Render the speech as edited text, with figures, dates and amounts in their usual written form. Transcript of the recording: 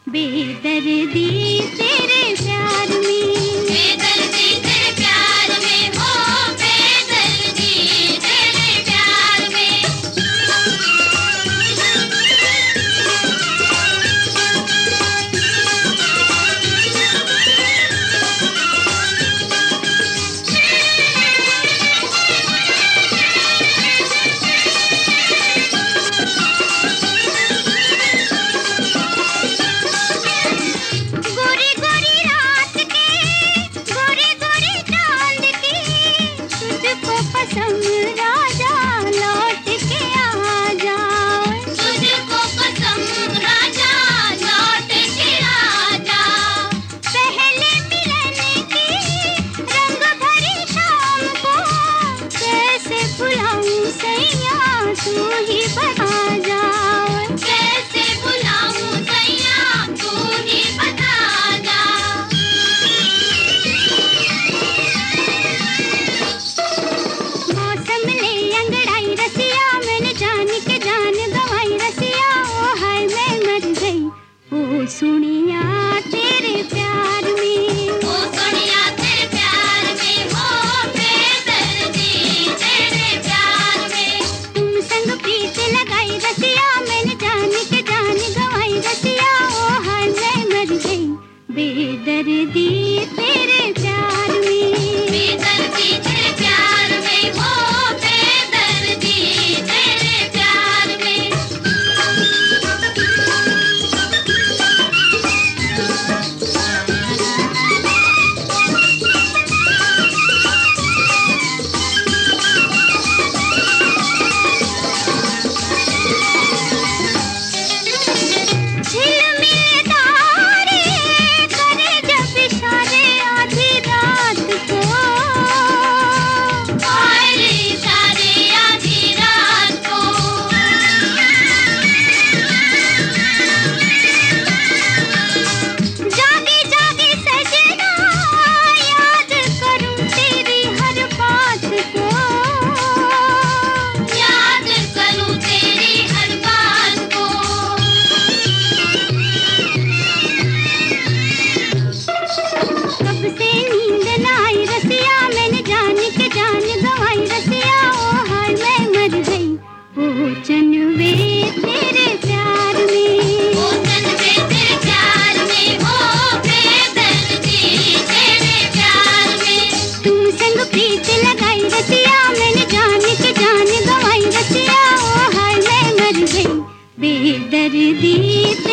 बेदर्दी तेरे प्यार में, बेदर्दी तेरे प्यार में, हो बेदर्दी तेरे प्यार में। गोरी गोरी रात के, गोरी गोरी चांद की, तुझको पसंद राजा लौट के आ जा। तुझको पसंद राजा लौट के आ जा। पहले मिलन की रंग भरी शाम को कैसे भुलाऊं सैया, तू ही बता जा। कैसे बुलाऊं सैया, तू ही बता जा। मौसम ले अंगड़ाई रसिया, मैंने जान के जान गंवाई रसिया। ओ हाय मैं मर गई ओ सुनिया तेरे प्यार में। ओ सोनिया तेरे प्यार में, हो बेदर्दी तेरे प्यार में। तुम संग प्रीत लगाई रसिया, मैंने जान के जान गंवाई रसिया। ओ हाय मैं मर गई बेदर्दी तेरे प्यार में। बेदर्दी तेरे प्यार में, हो बेदर्दी तेरे प्यार में। झिलमिल तारे करे जब इशारे आधी रात को, और सारे आधी रात को। जागे जागे सजना याद करूं तेरी हर बात को। याद करूं तेरी हर बात को। कब से नींद न आई रसिया, मैंने जान के जान गंवाई रसिया। ओ हाय मैं मर गई ओ चनवे तेरे प्यार में। ओ चंदे तेरे प्यार में, हो बेदर्दी तेरे प्यार में। तुम संग प्रीत लगाई रसिया, मैंने जान के जान गंवाई रसिया। ओ हाय मैं मर गई बेदर्दी